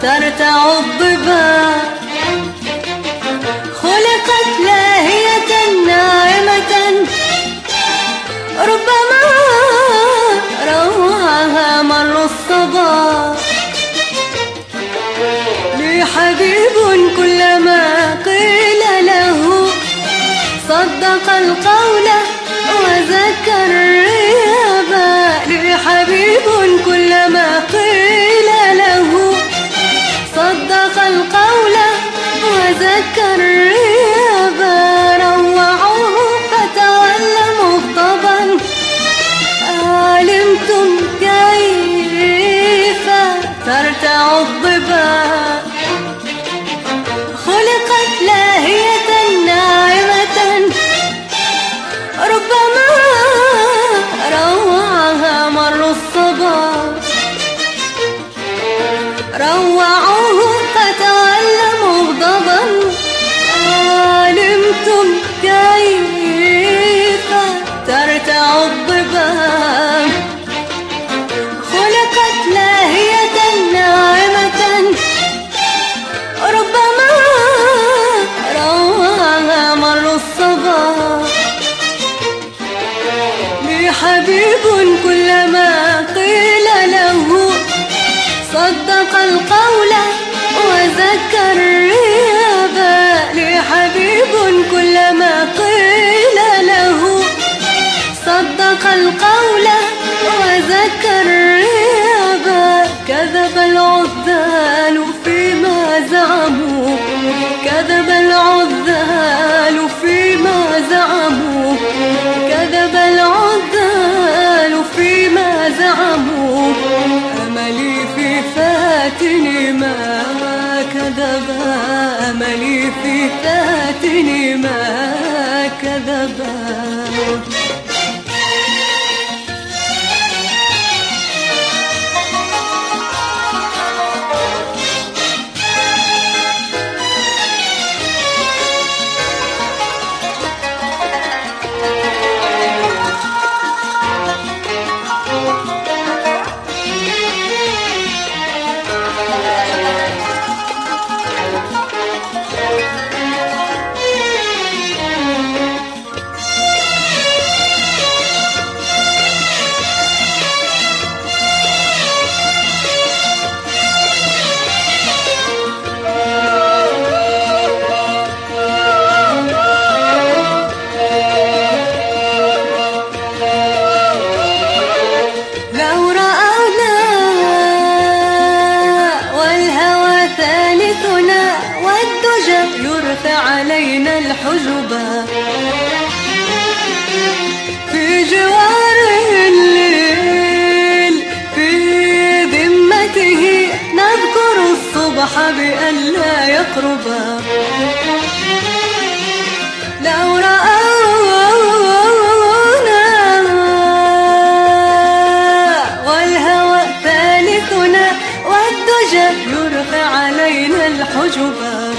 ترتع الظبا، خلقت لاهية ناعمة ربما روعها مر الصبا. لي حبيب كلما قيل له صدق القول وذكر الريابا. لي حبيب كلما قيل له صدق القول وذكر الريابا. روعوه فتولى مغضبا، علمتم كيف ترتع الظبا، خلقت لاهية ناعمة ربما روعها مر الصبا. روعوه فتولى مغضبا، علمتم كيف ترتع الظبا، خلقت لاهية ناعمة ربما روعها مر الصبا. لي حبيب كلما قيل له صدق القول وذكر الريابا. لي حبيب كلما قيل له صدق القول وذكر الريابا. كذب العذال فيما زعموا، كذب العذال فيما زعموا، كذب العذال فيما زعموا. أملي في فاتني ما كذبا، أملي في فاتني ما كذبا. علينا الحجبا، في جوار الليل في ذمته نذكر الصبح بأن لا يقربا. لو رأونا والهوى ثالثنا والدجى يرخى علينا الحجبا،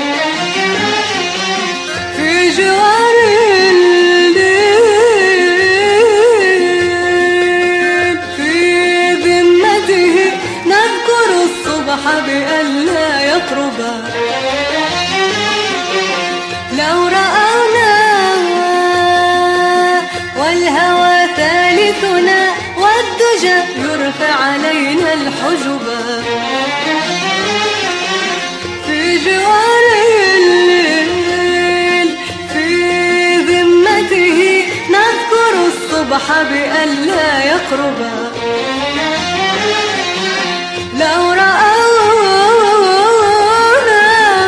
في جوار الليل في ذمته نذكر الصبح بأن لا يقربا. لو رأونا والهوى ثالثنا والدجى يرفع علينا الحجبا، في جوار الليل في ذمته نذكر الصبح بأن لا يقربا. لو رأونا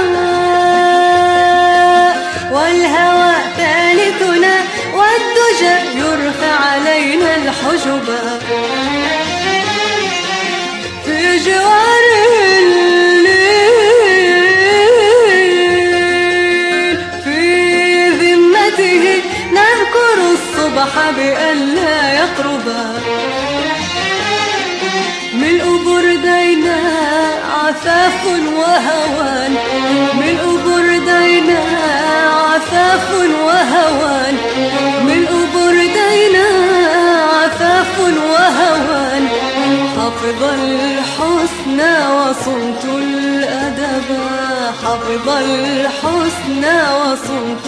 والهوى ثالثنا والدجى يرفع علينا الحجبا، في جوار الليل في ذمته نذكر الصبح بأن لا يقربا. ملء بردينا عفاف وهوان، ملء بردينا عفاف وهوان، ملء بردينا عفاف وهوان. حافظ الحسنى وصنت الأدب، حافظ الحسنى وصنت